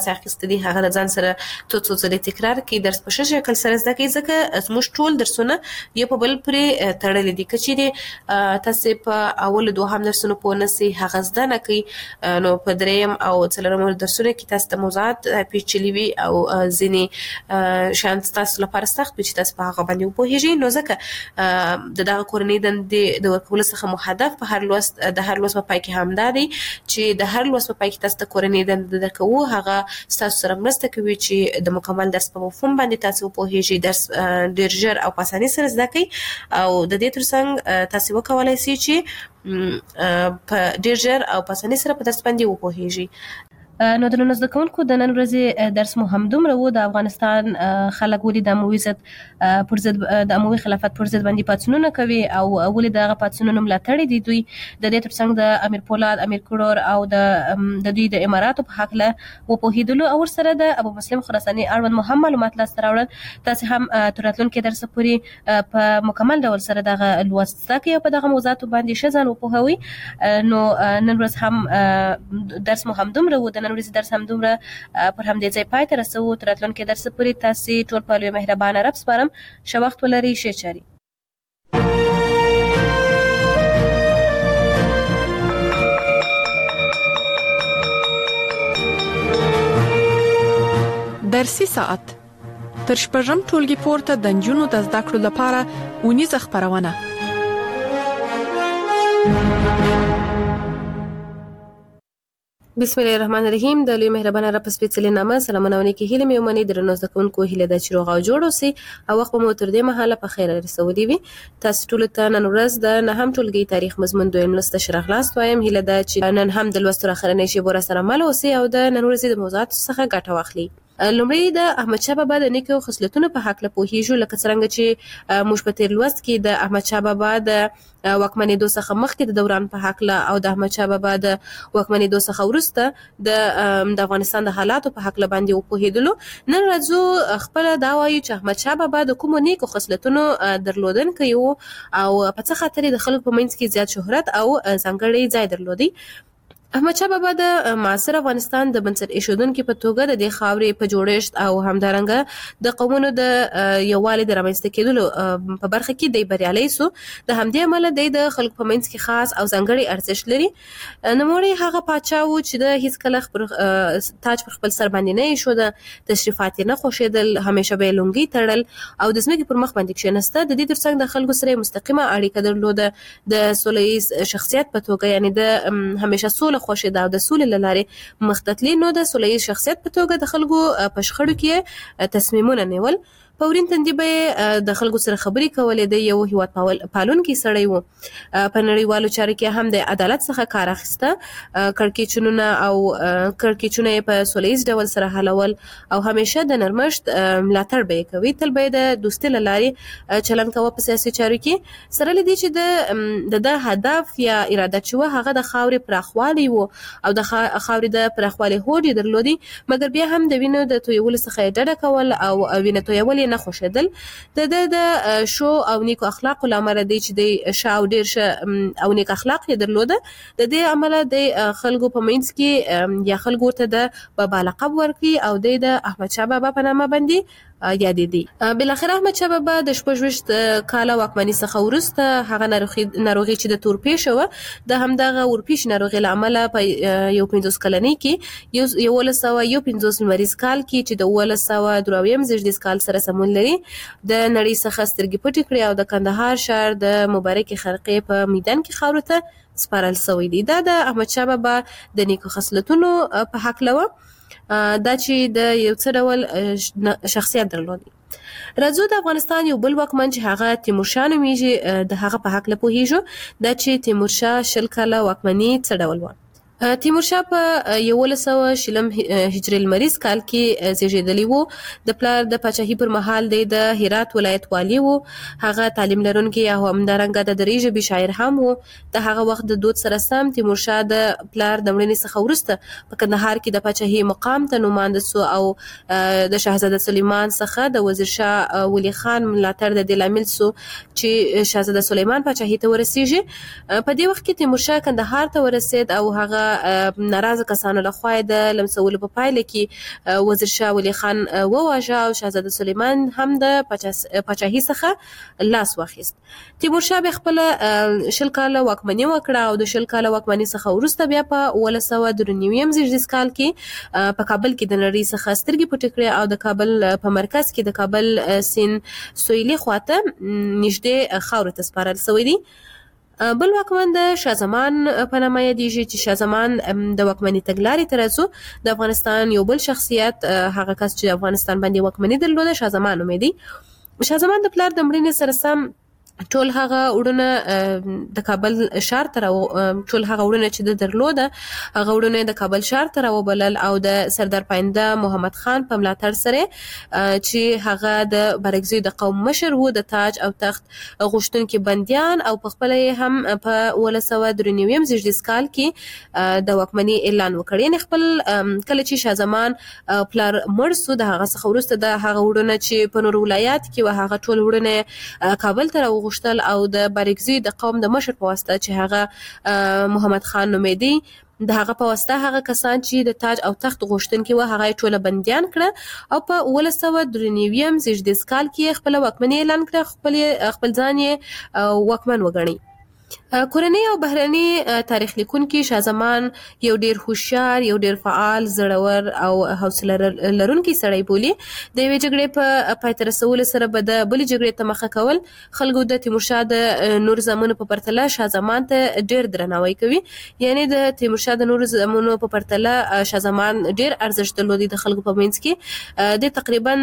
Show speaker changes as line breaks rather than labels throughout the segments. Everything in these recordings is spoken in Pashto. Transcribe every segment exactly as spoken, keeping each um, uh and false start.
اخیسته دي هغه د ځان سره څو څو ځلې تکرار کړي، درس په ښه شکل سره زده کوي، ځکه زموږ ټول درسونه یو په بل پرې تړلي دي. که چیرې تاسې په اولو دوهم درسونو پوه نه سئ، هغه زده نه کوئ، نو په دریم او څلورم درسونو کې تاسو ته موضوعات پیچلي وي او ځینې شیان تاسو لپاره سخت وي چې تاسو په هغه باندې وپوهېږئ. نو ځکه د دغه کورنۍ دندې د ورکولو څخه مو هدف په هر لوست د هر لوست په پای کې همدا دی چې د هر لوست په پای کې تاسو ته کورنۍ دنده درکوو، هغه ستاسو سره مرسته کوي چې د مکمل درس په مفهوم باندې تاسو وپوهېږئ، درس ډېر ژر او په اسانۍ سره زده کړئ، او د دې ترڅنګ تاسو وکولای شئ چې په ډېر ژر او په اسانۍ سره په درس باندې وپوهېږئ. نو د نن زده کوونکو د نن ورځې درس مو هم دومره و. د افغانستان خلک ولې د اموي ضد پر ضد د اموي خلافت پر ضد باندې پاڅونونه کوي او ولې دغه پاڅونونو ملاتړ دي دوی، د دې ترڅنګ د امیر پولاد، امیر کروړ او د د دوی د اماراتو په حق له وپوهېدلو او ورسره د ابو مسلم خراساني اړوند مو هم معلومات لاسته راوړل. تاسې هم تر راتلونکي درس پورې په مکمل ډول سره دغه لوست زده کړئ او په دغه موضوعاتو باندې ښه ځان وپوهوئ. نو نن ورځ هم درس مو هم دومره و. د نن ورځې درس هم دومره پر همدې ځای پای ته رسوو. تر راتلونکي درس پورې تاسې ټول په لوی مهربانه رب سپارم. ښه وخت ولرئ، ښې چارې.
درسي ساعت تر شپږم ټولګي پورته د نجونو د زده کړو لپاره اونیزه خپرونه.
بسم الله الرحمن الرحیم. د لوی مهربانه رب په سپېڅلې نامه سلامونه او نیکې هیلې مې ومنئ. درنو زده کوونکو، هیله ده چې روغ او جوړ اوسئ او وخت مو تر دې مهاله په خیر رسولی وي. تاسو ټولو ته نن ورځ د نهم ټولګي تاریخ مضمون دویم لوست ته ښه راغلاست وایم. هیله ده چې نن هم د لوستو اخرنۍ شیبو راسره مل اوسئ او د نن ورځې د موضوعاتو څخه ګټه واخلئ. لومړی د احمدشاه بابا د نیکو خصلتونو په حق له پوهیږو، لکه څرنګه چې موږ په تیر لوست کې د احمدشاه بابا د واکمنېدو څخه مخکې د دوران په حق له او د احمدشاه بابا د واکمنېدو څخه وروسته د د افغانستان د حالاتو په حق له باندې وپوهېدلو. نن راځو خپل دا وایو چې احمدشاه بابا د کومو نیکو خصلتونو درلودونکی و او په څه خاطر د خلکو په منځ کې زیات شهرت او ځانګړی ځای درلودی. احمدشاه بابا د معاصر افغانستان د بنسټ ایښودونکي په توګه د دې خاورې په جوړښت او همدارنګه د قومونو د یووالي د رامنځته کېدلو په برخه کې دی بریالی سو. د همدې امله دی د خلکو په منځ کې خاص او ځانګړی ارزښت لري. نوموړی هغه پاچا و چې د هیڅ کله تاج پر خپل سر باندې نه ایښوده، تشریفات یې نه خوښېدل، همیشه به یې لونګۍ تړل او د ځمکې پر مخ باندې کښېنسته. د دې ترڅنګ د خلکو سره مستقیمه اړیکه درلوده. د سوله ییز شخصیت په توګه، یعنی د همیشه سوله خوښېده او د سولې له لارې مختتلي. نو د سوله ییز شخصیت په توګه د خلکو په شخړو کې تصمیمونه نیول. په ورین تندي به د خلکو سره خبرې کولې. د یو هیواد پالونکی سړی و. په نړیوالو چارو کې هم د عدالت څخه کار اخیسته. کړکېچونونه او کړکېچونه یې په سوله ییز ډول سره حلول او همیشه د نرمښت ملاتړ به یې کوي. تل به یې د دوستۍ له لارې چلند کوه په سیاسي چارو کې. سره له دې چې د د هدف یا اراده چې وه هغه د خاورې پراخوالی و او د خاورې د پراخوالي هوډ یې درلودی، مګر بیا هم د وینو د تویولو څخه یې ډډه کول او وینه تویول یې نه خوښېدل. د د د شو او نیکو اخلاقو له امله دی چې د ښه او ډېر ښه او نیک اخلاق یې درلوده. د دې امله د خلکو په منځ کې یا خلکو ورته د بابا لقب ورکړي او د د احمدشاه بابا په نامه باندې یادې دي. بالاخره احمدشاه بابا د شپږ ویشت کاله واکمنۍ څخه وروسته هغه ناروغي چې د تورپېښه وه، د همدغه اورپېښې ناروغۍ له امله په یو پنځوس کلنۍ کې یولس سوه یو پنځوس لمریز کال کې چې د اوولس سوه درویشت زېږدیز کال سره سمون لري، د نړۍ څخه سترګې پټې کړې او د کندهار ښار د مبارکې خرقې په میدان کې خاورو ته سپارل سوی دی. دا د احمدشاه بابا د نیکو خصلتونو په هکله وه، دا چې د یو څه ډول شخصیت درلودي. راځو د افغانستان یو بل واکمن چې هغه تیمورشاه نومیږي د هغه په هکله پوهیږو. دا چې تیمورشاه شل کاله واکمني څه ډول وه. تیمورشاه په یولس سوه شلم هجري لمریز کال کې زیږېدلی و. د پلار د پاچاهۍ پر مهال دی د هرات ولایت والي و. هغه تعلیم لرونکی او همدارنګه د دري ژبې شاعر هم و. د هغه وخت د دود سره سم تیمورشاه د پلار د مړینې څخه وروسته په کندهار کې د پاچاهۍ مقام ته نومانده سو او د شاهزاده سلیمان څخه د وزیر شاه ولی خان ملاتړ د دې لامل سو چې شاهزاده سلیمان پاچاهۍ ته ورسیږي. په دې وخت کې تیمورشاه کندهار ته ورسید او هغه ناراضه کسانو لخوا د لمسولو په پایله کې وزیر شاه ولی خان وواژه او شاهزاده سلیمان هم د پاچاهي څخه لاس واخیست. تیمور شاه به خپل شل کاله واکمني وکړه او د شل کاله واکمني څخه وروسته بیا په اوولس سوه درې نوي زیږدیز کال کې په کابل کې د نړۍ څخه سترګې پټې کړې او د کابل په مرکز کې د کابل سیند سویلي خواته نږدې خاورې ته سپارل شوی دی. بل واکمن د شاه زمان په نامه یادیږي چې شاه زمان د واکمنۍ تګلارې ته راځو. د افغانستان یو بل شخصیت هغه کس چې افغانستان باندې واکمني درلوده شاه زمان نومېدی. شاه زمان د پلار د مړینې سره سم ټول هغه وړونه د کابل شهر ته ټول هغه وړونه چې د درلوده هغه وړونه د کابل شهر ته راوبلل او د سردار پاینده محمد خان په ملاتړ سره چې هغه د بارګزیو د قوم مشر وو د تاج او تخت غوښتونکي بندیان او په خپل هم په اوولس سوه درې نوي زیږدیز کال کې د واکمنۍ اعلان وکړ. یعنې خپل کله چې شاه زمان پلار مړ سو د هغه څخه وروسته د هغه وړونه چې په نورو ولایات کې و هغه ټول وړونه کابل ته غوښتل او د بارګزي د قوم د مشر په واسطه چې هغه محمد خان نومېدی د هغه په واسطه هغه کسان چې د تاج او تخت غوښتونکي و هغه ټول بندیان کړه او په اوولس سوه درې نوي زیږدیز کال کې خپل واکمني اعلان کړه. خپل خپل ځان یې واکمن وګڼي. کورنۍ او بهرني تاریخ لیکونکي شاه زمان یو ډیر هوښیار یو ډیر فعال زړور او حوصله لرونکی سړی بولي. د یوې جګړې په پای ته رسولو سره به د بلې جګړې ته مخه کول. خلکو د تیمورشاه د نور زامنو په پرتله شاه زمان ته ډیر درناوی کوي. یعنی د تیمورشاه د نور زامنو په پرتله شاه زمان ډیر ارزښت درلودي د خلکو په منځ کې. د تقریبا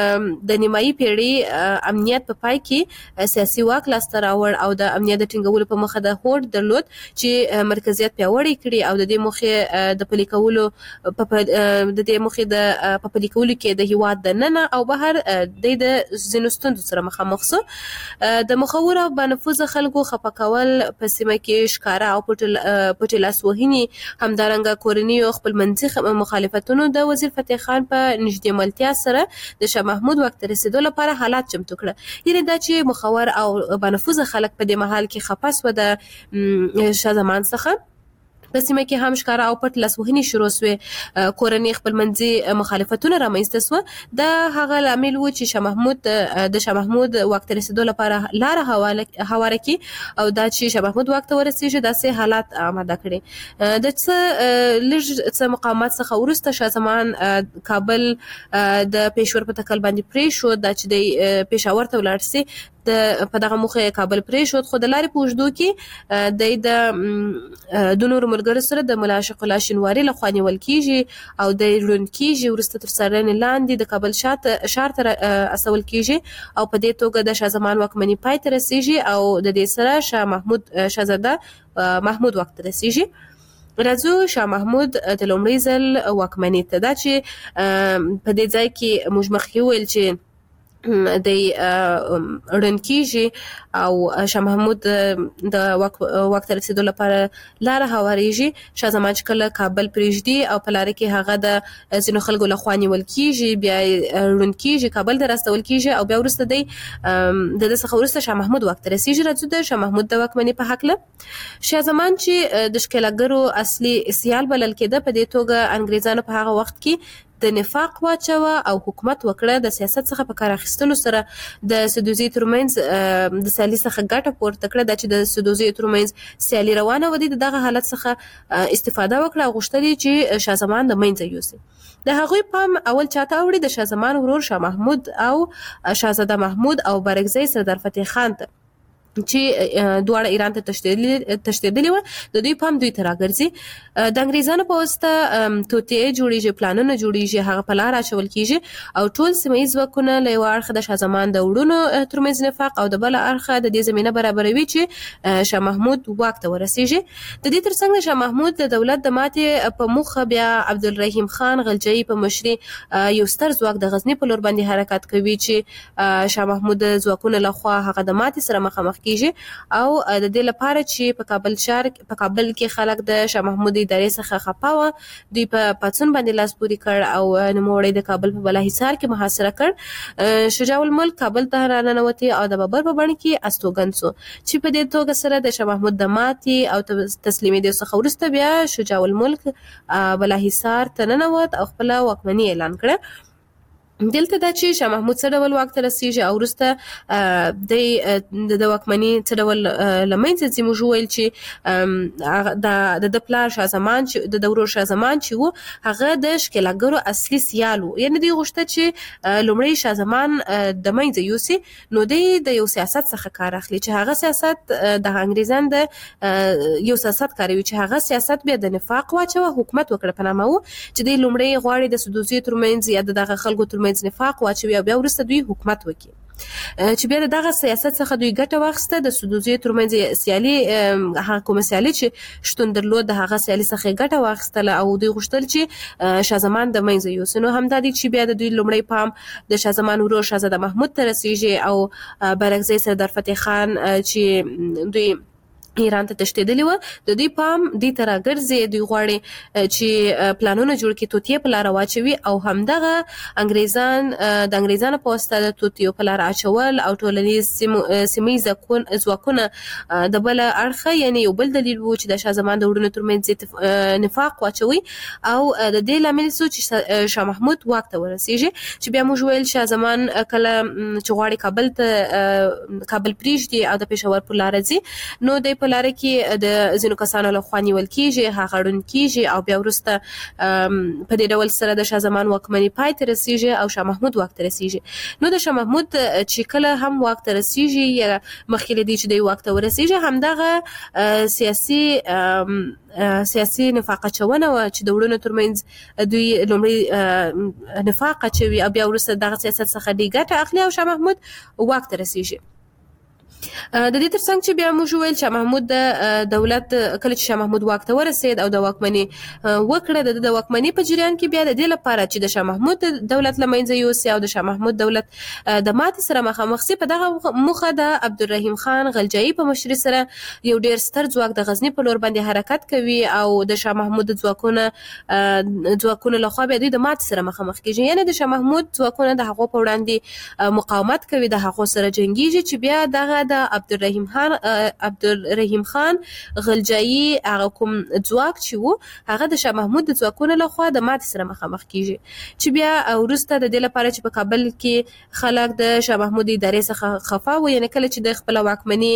د نیمایي پیړۍ امنیت په پای کې سیاسي واک لاسته راوړ او د امنیت د ټینګولو په مخه د هوډ درلود چې مرکزیت پیاوړی کړي او د دې موخې د پلي کولو په د دې موخې د په پلي کولو کې د هیواد د ننه او بهر د د ځینو ستونزو سره مخامخ سو. د مخور او بنفوذ خلکو خپه کول په سیمه کې ښکاره او پټ لاس وهنې همدارنګه کورنۍ او خپلمنځي مخالفتونو د وزیر فتح خان په نږدې ملتیا سره د شاه محمود وخت رسیدو لپاره حالات چمتو کړه. یعنې دا چې مخور او بنفوذ خلک په دې محل کې خپه سو د شاه زمان څخه په سیمه کې هم ښکاره او پټ لاسوهنې شروع سوې. کورنۍ خپلمنځي مخالفتونه رامنځته سوه. د هغه لامل و چې شاه محمود د شاه محمود واک ته رسیدو لپاره لاره هواره کړي او دا چې شاه محمود واک ته ورسیږي داسې حالات آماده کړي. د څه لږ څه مقاومت څخه وروسته شاه زمان کابل د پېښور په تکل باندې پرېښود دا چې د پېښور ته ولاړ سي. د په دغه موخه کابل پرېښود خو د لارې په اوږدو کې د د نورو ملګرو سره د ملا عاشق الله شینواري لخوا نیول کېږي او د ړوند کېږي. وروسته تر څارنې لاندې د کابل ښار ته استول کېږي او په دې توګه د شاه زمان واکمني پای ته رسېږي او د دې سره شاه محمود شاهزاده محمود واک ته رسېږي. راځو شاه محمود د لومړي ځل واکمني ته. دا چې په دې ځای کې موږ مخکې وویل چې د ړوند کېږي او شاه محمود د واک ته رسېدو لپاره لاره هوارېږي. شاه زمان چې کله کابل پرېږدي او په لاره کې هغه د ځینو خلکو لخوا نیول کېږي بیا ړوند کېږي کابل ته راستول کېږي او بیا وروسته دی د ده څخه وروسته شاه محمود واک ته رسېږي. راځو د شاه محمود د واکمنۍ په هکله. شاه زمان چې د ښکېلاګرو اصلي سیال بلل کېده په دې توګه انګریزانو په هغه وخت کې د نفاق واچوه او حکومت وکړه. د سیاست څخه په کار اخیستلو سره د سدوزي ترمنځ د سیالي څخه ګټه پورته کړه. دا چې د سدوزي ترمنځ سیالي روانه وه د دغه حالت څخه استفاده وکړه او غوښتل چې شاه زمان د منځه یوسي. د هغوی پام اول چاته اوړي د شاه زمان ورور شاه محمود او شاهزاده محمود او بارګزی سردار فتح خان ته چې دواړه ایران ته تښتېدلي وه. د دوی پام دوی ته راګرځي. د انګریزانو په واسطه توطیې جوړېږي پلانونه جوړېږي هغه په لار اچول کېږي او ټول سیمه ییز ځواکونه له یوه اړخه د شاه زمان د وړونو ترمنځ نفاق او د بله اړخه د دې زمینه برابروي چې شاه محمود واک ته ورسېږي. د دې ترڅنګ د شاه محمود د دولت د ماتې په موخه بیا عبدالرحیم خان غلجیي په مشري یو ستر ځواک د غزني په لور باندې حرکت کوي چې شاه محمود د ځواکونو لخوا هغه د ماتې سره مخامخ کیږي او د دې لپاره چې په کابل شهر په کابل کې خلک د شاه محمود ادارې څخه خپه و دوی په پاڅون باندې لاس پوري کړ او نوموړی د کابل په بالاحصار کې محاصره کړ. شجاع الملک کابل ته راننوتی او د بابر په بڼه کې استوګن سو چې په دې توګه سره د شاه محمود د ماتې او تسلیمېدو څخه وروسته بیا شجاع الملک بالاحصار ته ننوت او خپل واکمني اعلان کړه. دلته دا چې شاه محمود څه ډول واک ته رسیږي او وروسته د واکمني څه ډول له منځه ځي. موږ وویل چې د پلار شاه زمان چې د ورور شاه زمان چې و هغه د ښکېلاګرو اصلي سیال و، یعنې دوی غوښته چې لومړی شاه زمان د منځه یوسي، نو دوی د یو سیاست څخه کار اخلي چې هغه سیاست د انګریزان د یو سیاست کاروي چې هغه سیاست بیا د نفاق واچوه، حکومت وکړه په نامه و چې دوی لومړی غواړي د سدوزیو ترمنځ یا د دغه خلکو ترمنځ نفاق واچوي او بیا وروسته دوی حکومت وکړي چې بیا دغه سیاست څخه دوی ګټه واخیسته. د سدوزیو ترمنځ سیالي هغه کومه سیالي چې شتون درلود د هغه سیالي څخه ګټه واخیستله او دوی غوښتل چې شاه زمان د منځه یوسي. نو همدا دی چې بیا د دوی لومړی پام د شاه زمان ورور شاهزاده محمود ته رسیږي او برعکس سردار فتح خان چې دوی ایران ته تښتېدلی و د دوی پام دې ته راګرځي، دوی غواړي چې پلانونه جوړ کړي، توطیې په لاره واچوي او همدغه انګریزان د انګریزانو په واسطه د توطیو په لاره اچول او ټولنیز سیمه ییز ځواکونه د بل اړخه، یعنې یو بل دلیل و چې د شاه زمان د وروڼو ترمنځ نفاق واچوي او د دې لامل سو چې شاه محمود واک ته ورسیږي. چې بیا موږ ویل شاه زمان کله چې غواړي کابل ته کابل پریږدي او د پېښور په لاره ځي، نو د په لاره کې د ځینو کسانو لخوا نیول کیږي، هغه ړوند کیږي او بیا وروسته په دې ډول سره د شاه زمان واکمني پای ته رسیږي او شاه محمود واک ته رسیږي. نو د شاه محمود چې کله هم واک ته رسیږي یا مخکې له دې چې دی واک ته ورسیږي، همدغه سیاسي سیاسي نفاق اچونه وه چې د وروڼو ترمنځ دوی لومړی نفاق اچوي او بیا وروسته دغه سیاست څخه دوی ګټه اخلي او شاه محمود واک ته رسیږي. د دې ترڅنګ چې بیا موږ ویل شاه محمود د دولت کله چې شاه محمود واک ته ورسید او د واکمني وکړه، د واکمني په جریان کې بیا د دې لپاره چې د شاه محمود دولت له منځه یوسي او د شاه محمود دولت د ماتې سره مخامخ سي، په دغه موخه د عبدالرحیم خان غلجایي په مشرۍ سره یو ډیر ستر ځواک د غزني په لور باندې حرکت کوي او د شاه محمود ځواکونه ځواکونه لخوا بیا دوی د ماتې سره مخامخ کیږي، یعنې د شاه محمود ځواکونه د هغو په وړاندې مقاومت کوي، د هغو سره جنګیږي چې بیا دغه د عبدالرحیم خان عبدالرحیم خان غلجایي هغه کوم ځواک چې وو هغه د شاه محمود د ځواکونو لخوا د ماتې سره مخامخ کیږي. چې بیا وروسته د دې لپاره چې په کابل کې خلک د شاه محمود ادارې څخه خفه وو، یعنې کله چې د خپل واکمني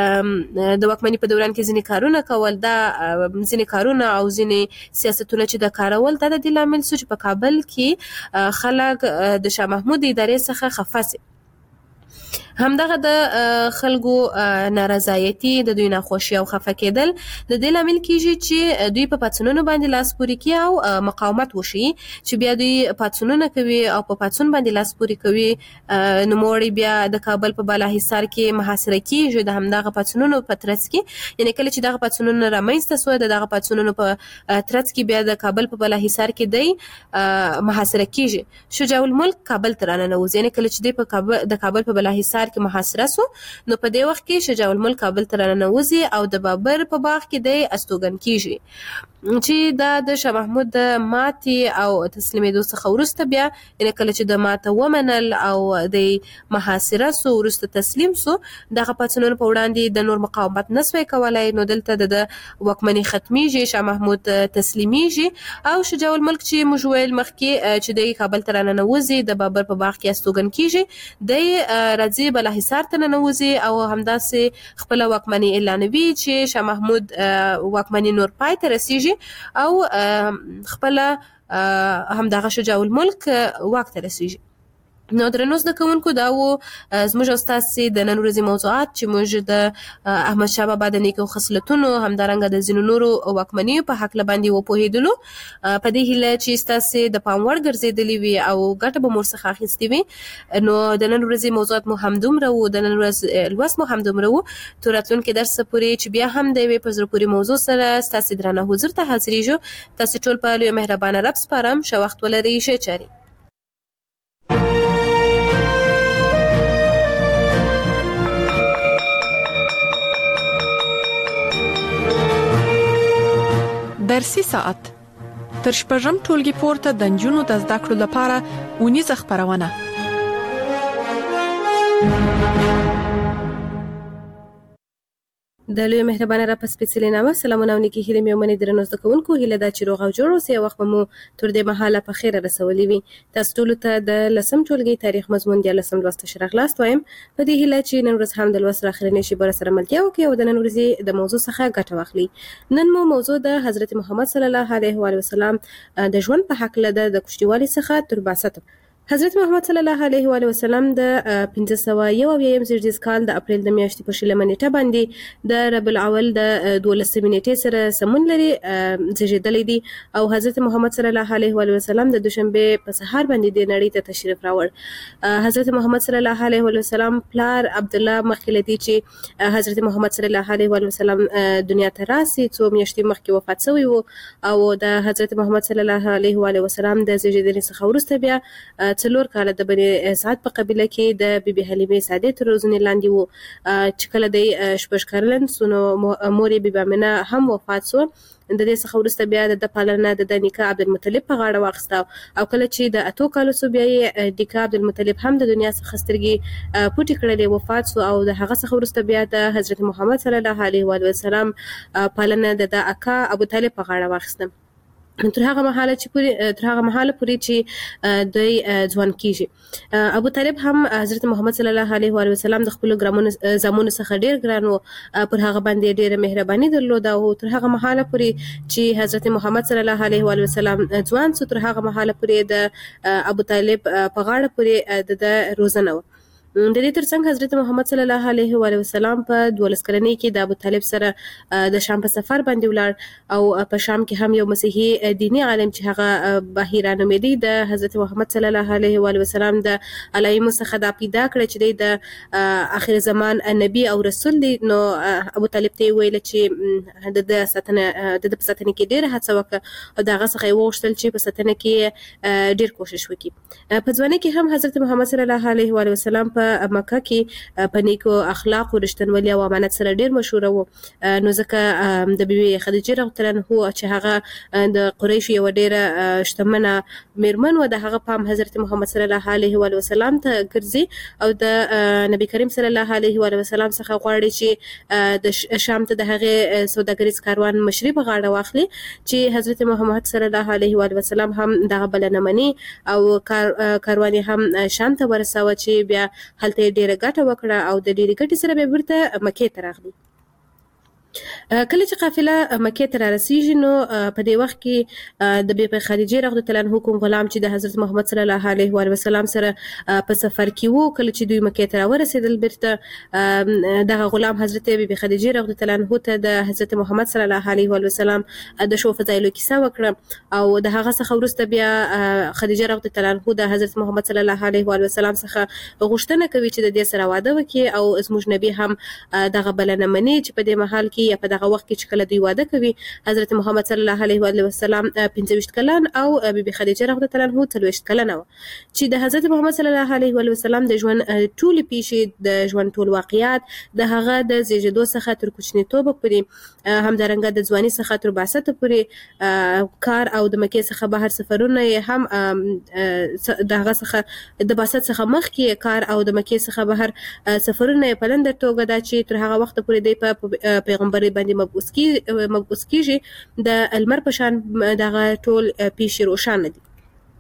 د واکمني په دوران کې ځینې کارونه کول، دا ځینې کارونه او ځینې سیاستونه چې د کارول، دا د دې لامل شو چې په کابل کې خلک د شاه محمود ادارې څخه خفه سي. همدغه د خلکو نارضایتي، د دوی ناخوښي او خفه کېدل د دې لامل کیږي چې دوی په پاڅونونو باندې لاس پورې کوي او مقاومت وشي، چې بیا دوی پاڅونونه کوي او په پاڅون باندې لاس پورې کوي. نوموړی بیا د کابل په بالاحصار کې محاصره کیږي د همدغه پاڅونونو په ترڅ کې، یعنې کله چې دغه پاڅونونه رامنځته سوه د دغه پاڅونونو په ترڅ کې بیا د کابل په بالاحصار کې دی محاصره کیږي. شجاع الملک کابل ته راننوځي، یعنې کله چې دی په کابل د کابل په بالاحصار کې محاصره سو، نو په دې وخت کې شجاع الملک کابل ته راننوځي او د بابر په باغ کې دی استوګن کیږي. چې دا د شاه محمود د ماتې او تسلیمېدو څخه وروسته بیا یعنې کله چې د ماته ومنل او د محاصره سو وروسته تسلیم سو، دغه پاڅونونو په وړاندې د نور مقاومت نه سوی کولی، نو دلته د واکمني ختمیږي، شاه محمود تسلیمیږي او شجاع الملک چې موږ ویل مخکې چې د کابل ته راننوځي د بابر په باغ کې استوګن کیږي، د راځي بالاحصار ته ننوځي او همداسې خپله واکمني اعلانوي چې شاه محمود واکمني نور پای ته رسیږي او خپله همدغه شجاع الملک واک ته رسیږي. نو درنو زده کوونکو، دا و زموږ او ستاسې د نن ورځې موضوعات چې موږ د احمدشاه بابا د نیکو خصلتونو همدارنګه د ځینو نورو واکمنیو په هکله باندې وپوهېدلو، په دې هیله چې ستاسې د پام وړ ګرځېدلې وي او ګټه به مو ورڅخه اخیستې وي. نو د نن ورځې موضوعات مو همدومره و، د نن ورځ لوست مو همدومره و. تر راتلونکي درس پورې چې بیا هم د یوې په زړه پورې موضوع سره ستاسې درانه حضور ته حاضرېږو. تاسې ټول په لوی مهربانه رب سپارم. ښه وخت ولرئ. ښې چارې.
درسي ساعت تر شپږم ټولګي پورته د نجونو د زده کړو لپاره ونیزه خبرونه.
د لوی مهربانه را پس سپیڅلې نامه سلامونه او نیکی هیلې مې ومني درنو زده کوونکو، هیله ده چې روغ او جوړ اوسئ. وخت مو تر دې مهاله په خیره رسولې وي. تاسو ټول ته د لسم ټولګي تاریخ مضمون د لسم لوست شرح لاست وایم په دې هیله چې نن ورځ هم د لوست اخرنۍ شی بر سره ملتیا وکړي او د نن ورځې د موضوع څخه ګټه واخلي. نن مو موضوع د حضرت محمد صلی الله علیه و علیه وسلم د ژوند په حق له د کوچنیوالي څخه تر بعثت. حضرت محمد صلی الله علیه و علیه وسلم د پنځه سوه یو اویایم زیږدیز کال د اپریل د میاشتې په شلمه نیټه باندې د ربیع الاول د دولسمې نیټې سره سمون لري زیږیدلی دی او حضرت محمد صلی الله علیه و علیه وسلم د دوشنبه په سهار باندې د نړۍ ته تشریف راوړ. حضرت محمد صلی الله علیه و علیه وسلم پلار عبد الله مخکې لدی چې حضرت محمد صلی الله علیه و علیه وسلم دنیا ته راسي څو میاشتې مخکې وفات شوی وو او د حضرت محمد صلی الله علیه و علیه وسلم د زیږیدنې څخه وروسته بیا څلور کاله د بني سعد په قبیله کې د بیبي حلیمه سعدیه تر روزنې لاندې وو چې کله د شپږ کلن سونو مور یې بیبي امینه هم وفات شو. د دې څخه وروسته بیا د پالنه د نیکه عبدالمطلب په غاړه واخیسته او کله چې د اتو کالو سو بیا یې نیکه عبدالمطلب هم د دنیا څخه سترګې پټې کړلې وفات شو او د هغه څخه وروسته بیا د حضرت محمد صلی الله علیه و علیه وسلم پالنه د اکا ابو طالب په غاړه واخیسته تر هغه مهاله چې پوری تر هغه مهاله پوری چې دوی ځوان کیږي. ابو طالب هم حضرت محمد صلی الله علیه و علیه وسلم د خپل ګرامونو زمونو څخه ډیر ګران او پر هغه باندې ډیره مهرباني درلوده او تر هغه مهاله پوری چې حضرت محمد صلی الله علیه و علیه وسلم ځوان سو تر هغه مهاله پوری د ابو طالب په غاړه پوری د روزنه و. د دې ترڅنګ حضرت محمد صلی الله علیه و علیه وسلم په دولس کلنۍ کې د ابو طالب سره د شام په سفر باندې ولاړ او په شام کې هم یو مسیحي دینی عالم چې هغه بحیره نومیدي د حضرت محمد صلی الله علیه و علیه وسلم د علایمو څخه دا پیدا کړ چې د اخر زمان نبی او رسول دی. نو ابو طالب ته ویل چې د ساتنه د ساتنه کې ډېر هڅه وکړه او دا غسه یې وغوښتل چې په ساتنه کې ډېر کوشش وکړي. په ځوانۍ کې هم حضرت محمد صلی الله علیه و علیه وسلم په مکه کې په نیکو اخلاق او رښتینولۍ او امانت سره ډیر مشهور وو. نو ځکه د بیبي خدیجه رضی الله عنها چې هغه د قریش یو ډیره شتمنه میرمن و د هغه پام حضرت محمد صلی الله علیه و علیه وسلم ته ګرځي او د نبی کریم صلی الله علیه و علیه وسلم څخه غواړي چې د شام ته د هغه سوداګریز کاروان مشري په غاړه واخلي چې حضرت محمد صلی الله علیه و علیه وسلم هم دغه بلنه مني او کاروان هم شام ته ورساوه چې بیا هلته ډیره ګټه وکړه او د ډیره ګټې سره به بیرته مکې ته راغلی. کله چې قافله مکې ته رارسیږي نو په دې وخت کې د بیبي خدیجه رضی الله عنها کوم غلام چې د حضرت محمد صلی الله علیه و وسلم سره په سفر کې وو کله چې دوی مکې ته راورسېدل بیرته دغه غلام حضرت بیبي خدیجه رضی الله عنها ته د حضرت محمد صلی الله علیه و وسلم د شو فضایلو کیسه وکړه او د هغه څخه وروسته بیا خدیجه رضی الله عنها د حضرت محمد صلی الله علیه و وسلم څخه غوښتنه کوي چې د دې سره واده وکړي او زموږ نبی هم دغه بلنه مني چې په دې محل کې یا په دغه وخت کې چې کله دوی واده کوي حضرت محمد صلی الله علیه و وسلم پنځه ویشت کلن او بیبي خدیجه رضی الله عنها څلور ویشت کلن و چې د حضرت محمد صلی الله علیه و وسلم د ژوند ټول پیښې د ژوند ټول واقعیات د هغه د زیږیدو څخه تر کوچنیتوب پورې همدارنګه د ځواني څخه تر بعثت پورې کار او د مکې څخه بهر سفرونه هم د هغه څخه د بعثت څخه مخکې کار او د مکې څخه بهر سفرونه په لنډه توګه دا چې تر هغه وخت پورې د پیغمبري باندې مبعوث کی مبعوث کیږي د المر په شان دغه ټول پیښې روښانه دي.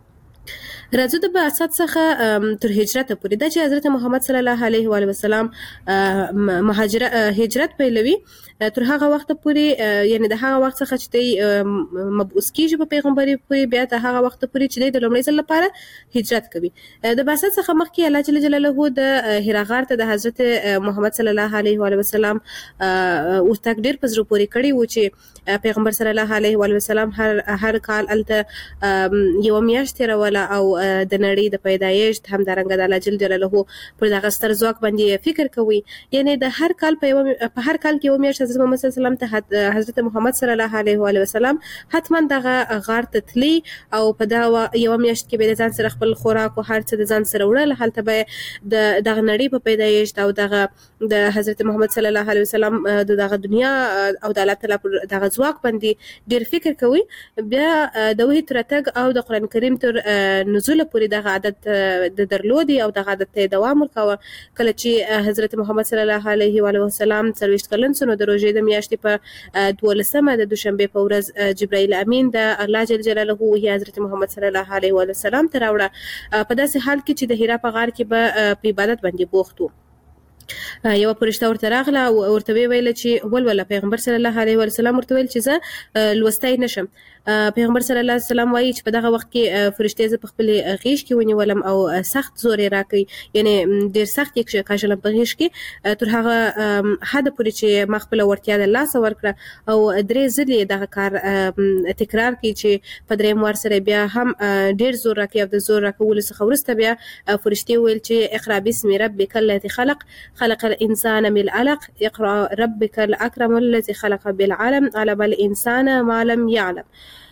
راځو د بعثت څخه تر هجرت پورې دا چې حضرت محمد صلی الله علیه و علیه وسلم مهاجرت هجرت پیلوي تر هغه وخت پورې یعنی د هغه وخت څخه چې مبعوث کیږي په پیغمبري پورې بیا د هغه وخت پورې چې د لومړي ځل لپاره هجرت کوي. د بعثت څخه مخکې الله جل جلاله د حرا غار ته د حضرت محمد صلی الله علیه و علیه وسلم او تک ډیر پزرو پورې کړی و چې پیغمبر صلی الله علیه و علیه وسلم هر هر کال الته یو میاشت ولا او د نړۍ د پیدایښت هم د رنګ د الله جل جلاله پر دغه ستر ځواک باندې فکر کوي. یعنی د هر کال په په هر کال کې یو میاشت حضرت محمد صلی الله علیه وسلم ته حضرت محمد صلی الله علیه و علیه وسلم حتما دغه غار ته تلی او په دا یو میاشت کې به ځان سره خپل خوراک او هر څه د ځان سره وړل. هلته به د دغه نړۍ په پیدایښت او دغه د حضرت محمد صلی الله علیه وسلم د دغه دنیا او د الله تعالی پر دغه ځواک باندې ډیر فکر کوي. بیا د وحی تر تګ او د قران کریم تر نزول پورې دغه عادت د درلودي او دغه عادت ته دوام ورکاوه. کله چې حضرت محمد صلی الله علیه و علیه وسلم څلوېښت کلن شو نو د روژې د میاشتې په دولسمه د دوشنبه په ورځ جبرائیل امین د الله جل جلاله وحی حضرت محمد صلی الله علیه و علیه وسلم ته راوړه په داسې حال کې چې د حرا په غار کې به په عبادت باندې بوخت وو. یو فرشته ورته راغله او ورته ویل چې ولوله پیغمبر صلی الله علیه و سلم ورته ویل چې زه لوستای نشم. پیغمبر صلی الله علیه وسلم وایي چې په دغه وخت کې فرشته ز په خپل غیږ کې ونیولم او سخت زور یې راکړ، یعنی ډیر سخت یې کاژلم په غیږ کې تر هغه حد پورې چې ما خپل ورتیا د الله سره ورکړه او درې ځلې دغه کار تکرار کړي چې په درې مور سره بیا هم ډیر زور راکړي او د زور راکول څخه ورسته بیا فرشته ویل چې اقرا بسم ربک الذی خلق خلق الانسان من علق اقرا ربك الاكرم الذي خلق بالعلم علم الانسان ما لم يعلم.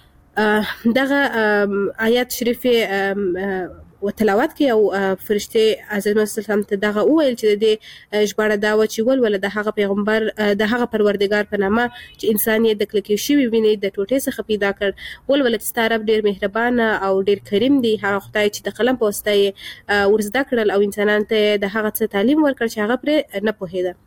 دغه آیات شریف و تلاوت کې او فرشته حضرت محمد صلی الله علیه وسلم ته دغه وویل چې د ژباړه دا و چې ول د هغه پیغمبر د هغه پروردگار په نامه چې انسان یې د کلکې شوی ویني د ټوټې څخه پیدا کړ. ول ول چې طرف ډیر مهربان او ډیر کریم دی، هغه خدای چې د قلم په واسطه یې ورزده کړل او انسانانو ته د هغه څه تعلیم ورکړ چې هغه پر نه پوهیده.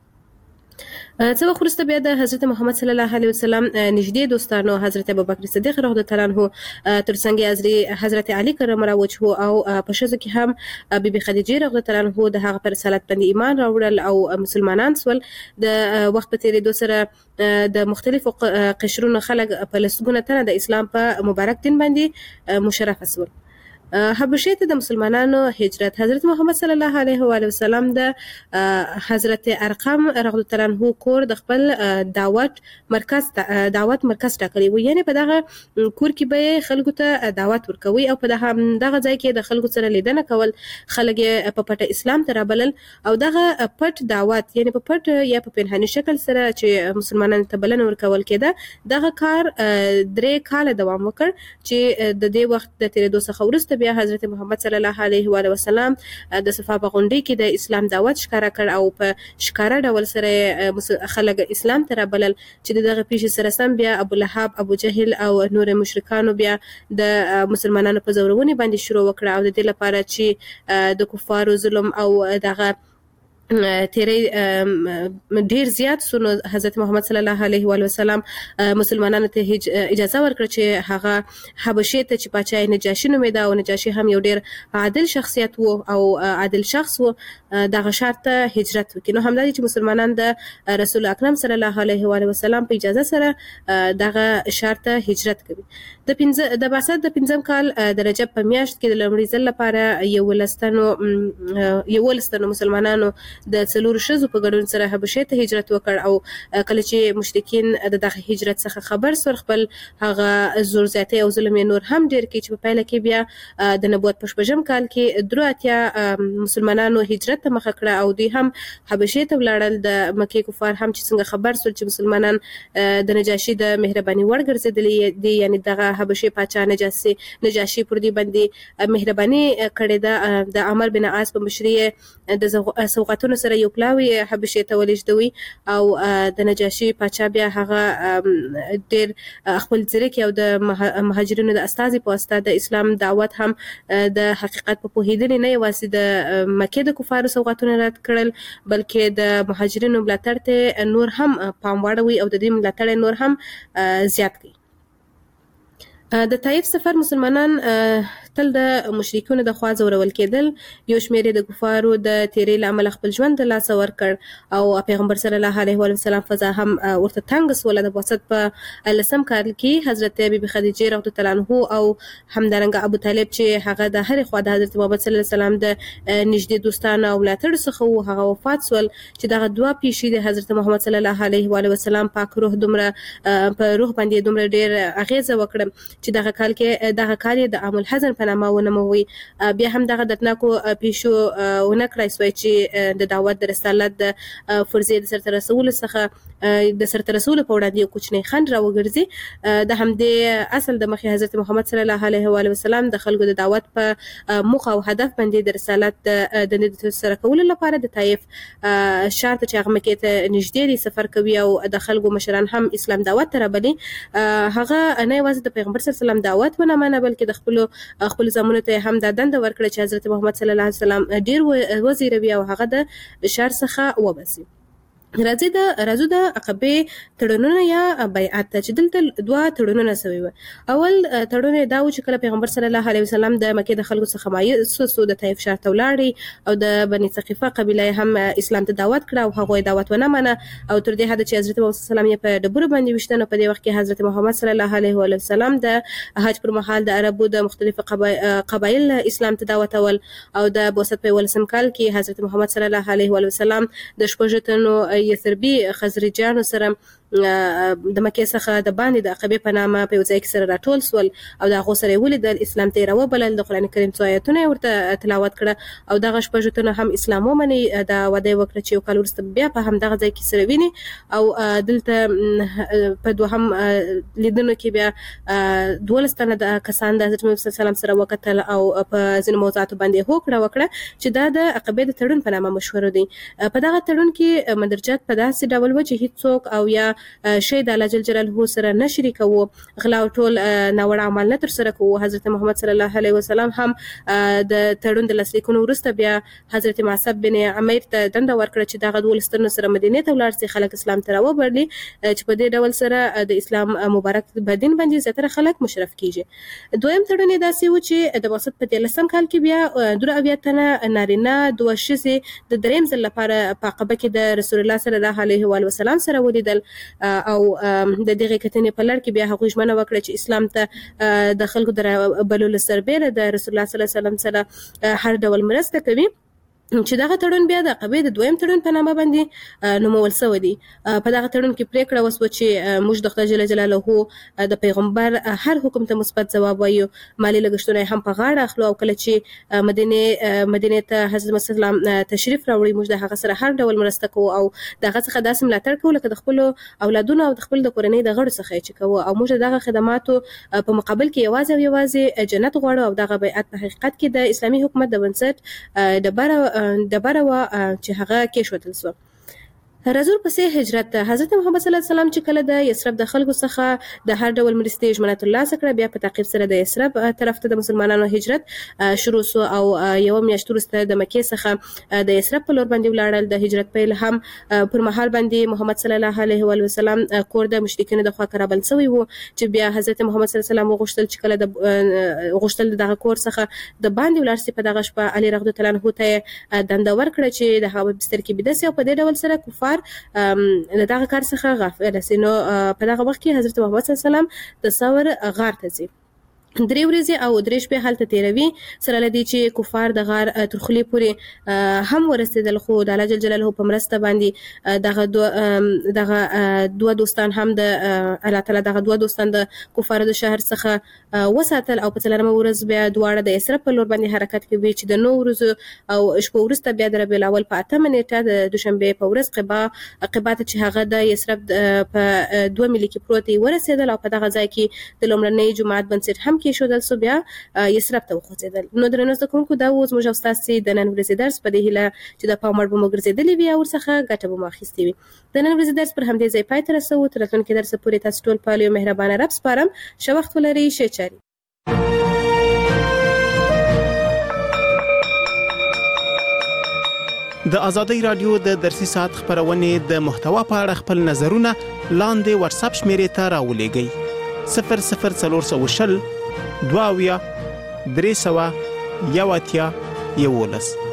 څه وخت وروسته بیا د حضرت محمد صلی الله علیه وسلم نږدې دوستانو حضرت ابوبکر صدیق رضی الله عنه ترڅنګ حضرت حضرت علی کرم الله وجهه او په شذ کې هم بیبي خدیجه رضی الله عنها د هغه پر رسالت باندې ایمان راوړل او مسلمانان سول. د وخت په تیریدو سره د مختلفو قشرونو خلک په لسګونه تنه د اسلام په مبارک دین باندې مشرف سول. حبشه ته د مسلمانانو هجرت حضرت محمد صلی الله علیه و علیه وسلم د حضرت ارقم رضی الله عنه کور د خپل دعوت مرکز دعوت مرکز ټاکلی و، یعنی په دغه کور کې به خلکو ته دعوت ورکوي او په دغه دغه ځای کې د خلکو سره لیدنه کول، خلک په پټه اسلام ته رابلل او دغه پټ دعوت یعنی په پټ یا په پنهاني شکل سره چې مسلمانانو ته بلنه ورکول کېده. دغه کار درې کاله دوام وکړ چې د دې وخت د تیریدو څخه وروسته بیا حضرت محمد صلی الله علیه و علیه وسلم د صفا په غونډې کې د اسلام دعوت ښکارا کړ او په ښکارا ډول سره خلک اسلام ته رابلل چې دغه پیښې سره سم بیا ابو لهب، ابو جهل او نور مشرکانو بیا د مسلمانانو په زورونی باندې شروع وکړه او د دې لپاره چې د کفارو ظلم او دغه تیری ډیر زیات سونو حضرت محمد صلی الله علیه و علیه وسلم مسلمانانو ته اجازه ورکړه چې هغه حبشه ته چې پاچا نجاشي نومیده او نجاشي هم یو ډیر عادل شخصیت وو او عادل شخص وو، دغه شرط ته هجرت وکړي. نو همدا چې مسلمانان د رسول اکرم صلی الله علیه و علیه وسلم په اجازه سره دغه شرط ته هجرت کوي. د پنځه د بعثت د پنځم کال د رجب په میاشت کې د لومړي ځل لپاره یو لستنو یو لستنو مسلمانانو د څلور شذو په ګډون سره حبشه ته هجرت وکړ او کله چې مشرکین د دغه هجرت څخه خبر سور خپل هغه زور زیاتی او ظلم نور هم ډیر کې چې په پایله کې بیا د نبوت په شپږم کال کې درو اتیا مسلمانانو هجرت ته مخه کړه او دوی هم حبشه ته ولاړل. د مکه کفار هم چې څنګه خبر سول چې مسلمانان د نجاشي د مهرباني وړ ګرځیدلې دي، یعنی دغه حبشه پاچا نجاشي نجاشي پر دې باندې مهرباني کړې ده، د عمر بن عاص په مشرۍ د سوغاتونو سره یو پلاوی حبشه ته ولېږدوي او د نجاشي پاچا بیا هغه ډیر خپل ځریک او د مهاجرینو د استازي په واسطه د اسلام دعوت هم د حقیقت په پوهیدل نه یوازې د مکه د کفارو سوغاتونه رد کړل بلکې د مهاجرینو ملاتړ ته نور هم پام واړوي او د دې ملاتړ نور هم زیات کړي. د طائف سفر مسلمانان تل د مشرکونو د خوا ځورول کېدل، یو شمېر د کفارو د تیری لامل خپل ژوند د لاسه ورکړ او پیغمبر صلی الله علیه و سلم فضا هم ورته تنگ سول. د بعثت په لسم کال کې حضرت بیبي خدیجه رضی الله عنها او همدارنګه ابو طالب چې هغه د هر خوا د حضرت محمد صلی الله علیه وسلم د نږدې دوستانو او ملاتړ څخه وو، هغه وفات سول چې دغه دوا پیښې د حضرت محمد صلی الله علیه و سلم پاک روح دومره په روح باندې دومره ډیر اغیزه وکړه چې دغه کال کې دغه کال د عام الحزن په په نامه ونموي. بیا هم دغه دردناکو پیښو ونه کړای سوی چې د دعوت د رسالت د فرضیې د سرته رسولو څخه د سرته رسولو په وړاندې یو کوچنی خنډ راوګرځي. د همدې اصل د مخې حضرت محمد صلی الله علیه و وسلم د خلکو د دعوت په موخه او هدف باندې د رسالت د نږدې سره کولو لپاره د طائف شار ته چې هغه مکې ته نږدې دي سفر کوي او د خلکو مشران هم اسلام دعوت ته رابلي. هغه نه یوازې د پیغمبر صلی الله علیه وسلم دعوت ونه منه بلکې د خپل خپل زامنو ته هم د دنده ورکړه چې حضرت محمد صلی الله علیه وسلم ډیر وزیروي او هغه د شر څخه وباسي. راځي د راځو د عقبې تړونونه یا بیعت چې دلته دوه تړونونه شوي وو. اول تړون دا و چې کله پیغمبر صلی الله علیه وسلم د مکې د خلکو څخه مایوس سو د طائف شهر ته ولاړی او د بني ثقیفه قبیله هم اسلام ته دعوت کړه او هغوی دعوت ونه منه او تر دې حد چې حضرت محمد صلی الله علیه وسلم یې په ډبرو باندې وشتنه. په دې وخت کې حضرت محمد صلی الله علیه وسلم د حج پر مهال د عربو د مختلفو قبایل اسلام ته دعوت ول او د بوست په ولسم کال کې حضرت محمد صلی الله علیه وسلم د شپږ تنو یثربي خزرجانو سره د مکې څخه د باندې د عقبې په نامه په یو ځای کې سره راټول سول او د هغو سره یې ولیدل، اسلام ته یې راوبلل، د قرآن کریم څو آیتونه یې ورته تلاوت کړه او دغه شپږ تنه هم اسلام ومني. دا وعده یې وکړه چې یو کال وروسته بیا په همدغه ځای کې سره ویني او دلته په دوهم لیدنو کې بیا دولس تنه د کسان د حضرت محمد صلی الله علیه وسلم سره وکتل او په ځینو موضوعاتو باندې هوکړه وکړه چې دا د عقبې د تړون په نامه مشهور دی. په دغه تړون کې مدرجات په داسې ډول و چې هیڅوک او یا شی د الله جل جلاله سره نه شریکوو، غلا او ټول ناوړه عمل نه ترسره کوو. حضرت محمد صلی الله علیه وسلم هم د تړون د لاسلیکونو وروسته بیا حضرت معصب بن عمیر ته دنده ورکړه چې دغه دولس تنو سره مدینې ته ولاړ سي، خلک اسلام ته راوبلي چې په دې ډول سره د اسلام مبارک بدین باندې زیاتره خلک مشرف کیږي. دویم تړون یې داسې و چې د بعثت په دیارلسم کال کې بیا دوه اویا تنه نارینه دوه ښځې د دریم ځل لپاره په عقبه کې د رسول الله صلی الله علیه و وسلم سره ولیدل او د دغه کتنې په لړ کې بیا هغوی ژمنه وکړه چې اسلام ته د خلکو د بللو سربېره د رسول الله صلی الله علیه وسلم سره هر ډول مرسته کوي. چې دغه تړون بیا د عقبې د دویم تړون په نامه باندې نومول شوی دی. په دغه تړون کې پریکړه وشوه چې موږ د خدای جل جلاله د پیغمبر هر حکم ته مثبت ځواب وایو، مالي لګښتونه هم په غاړه اخلو او کله چې مدینه مدینه ته حضرت محمد صلی الله علیه وسلم تشریف راوړي موږ د هغه سره هر ډول مرسته کوو او دغه څخه داسې ملاتړ کوو لکه د خپل اولادونو او د خپل د کورنۍ د غړو څخه چې کوو او موږ دغه خدماتو په مقابل کې یوازې او یوازې جنت غواړو او دغه بیعت په حقیقت کې د اسلامي حکومت د بنسټ ډبره ډبره وه چې هغه کېښودل شوه. رسول پسې هجرت حضرت محمد صلی الله علیه وسلم چې کله د یثرب د خلکو څخه د هر ډول مرستې ژمنه ترلاسه کړه بیا په تعقیب سره د یثرب طرف ته د مسلمانانو هجرت شروع شو او یوه میاشت وروسته د مکې څخه د یثرب په لور باندې ولاړل. د هجرت پیل هم پر مهال باندې محمد صلی الله علیه و وسلم کور د مشرکینو د خوا کرابل شوی و چې بیا حضرت محمد صلی الله علیه وسلم وغوښتل چې کله د غوښتل دغه کور څخه د باندې ولاړ سي. په دغه شپه علي رضی الله عنه ته دنده ورکړه چې د هغه بستر کې بيده سي او په دې ډول سره کفار د دغه کار څخه غافل سي. نو په دغه وخت کې حضرت محمد صلی الله علیه وسلم د ثور غار ته ځي، درې ورځې او درې شپې هلته تیروي سره له دې چې کفار د غار تر خولې پورې هم ورسېدل خو د الله جل جلاله په مرسته باندې دغه دوه دغه دوه دوستان هم د الله تعالی دغه دوه دوستان د کفارو د شهر څخه وساتل او په څلورمه ورځ بیا دواړه د یثرب په لور باندې حرکت کوي چې د نو ورځو او شپو وروسته بیا د ربیع الاول په اتمه نیټه د دوشنبې په ورځ قبا قبا ته چې هغه د یثرب په دوه میلي کې پروت ورسېدل او په دغه ځای کې د لومړنۍ جماعت بنسټ هم کې شودل سو بیا یثرب ته وخوځېدل. نو درنو زده کوونکو دا و زموږ او ستاسې د نن ورځې درس په دې هیله چې د پام وړ به مو ګرځېدلي وي او ورڅخه ګټه به مو اخیستې وي. د نن ورځې درس پر همدې ځای پای ته رسوو. تر راتلونکي درسه پورې تاسو ټول په یو مهربانه رب سپارم. ښه وخت ولرئ. ښې چارې.
د ازادۍ رادیو د درسي ساعت خبرونې د محتوا په اړه خپل نظرونه لاندې واتساپ شمیرې ته راولېږئ. صفر صفر څلور سوه شل دوه اویا درې سوه یو اتیا یولس.